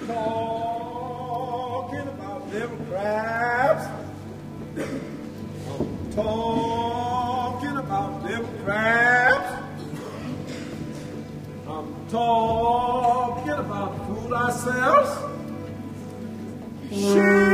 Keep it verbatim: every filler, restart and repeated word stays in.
talking about them crabs. I'm talking about them crabs. I'm talking about food ourselves. Shit.